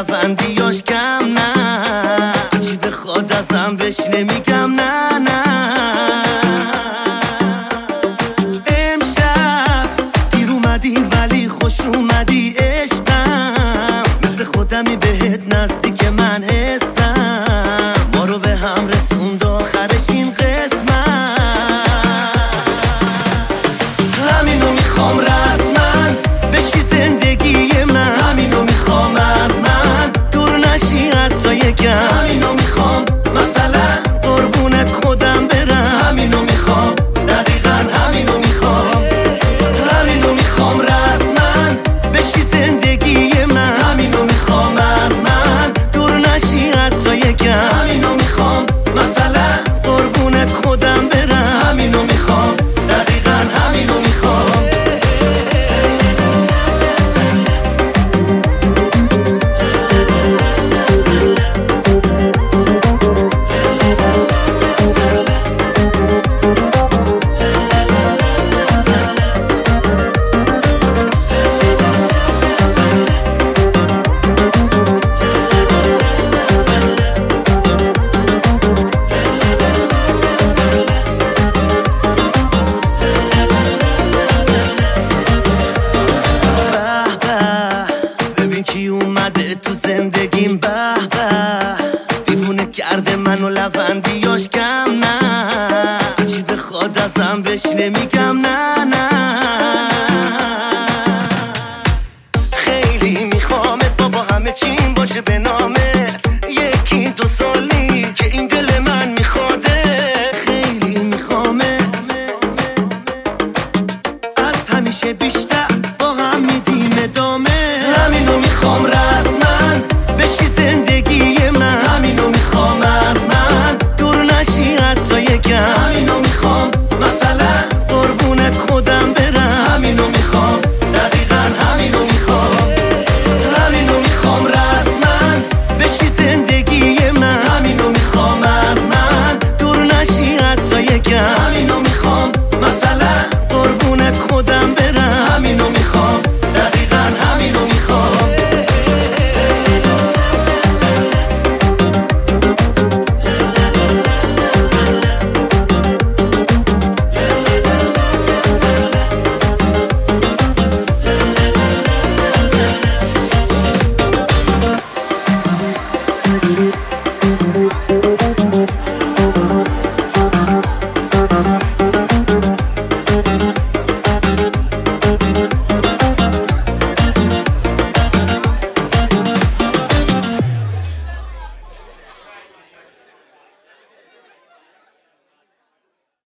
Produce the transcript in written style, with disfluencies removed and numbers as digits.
لبندیاش کم نه، هرچی بخواد ازم بهش نمیگم نه نه. امشب دیر اومدی ولی خوش اومدی عشقم، مثل خودمی بهت نزدیک من حسم، ما رو به هم رسوند آخرش این قسمت. همینو میخوام رسما بشی زندگی من، همینو میخوام از من دور نشی حتی یکم، همینو میخوام مثلا قربونت خودم برم، همینو میخوام دقیقا همینو میخوام، همینو میخوام رسما بشی زندگی من، همینو میخوام از من دور نشی حتی یکم، همینو میخوام مثلا قربونت خودم برم، همینو میخوام دقیقا همینو میخوام. کی اومده تو زندگیم، به به دیوونه کرده منو لبندیاش کم نه، هرچی بخواد ازم بهش نمیگم نه نه. خیلی میخوامت بابا همه چیم باشه به نامت، یکی دو سالی که این دل من میخواده، خیلی میخوامت از همیشه بیشتر با هم میدیم ادامه. همینو میخوام رسما بشی زندگی من، همینو میخوام از من دور نشی حتی یکم، همینو میخوام مثلا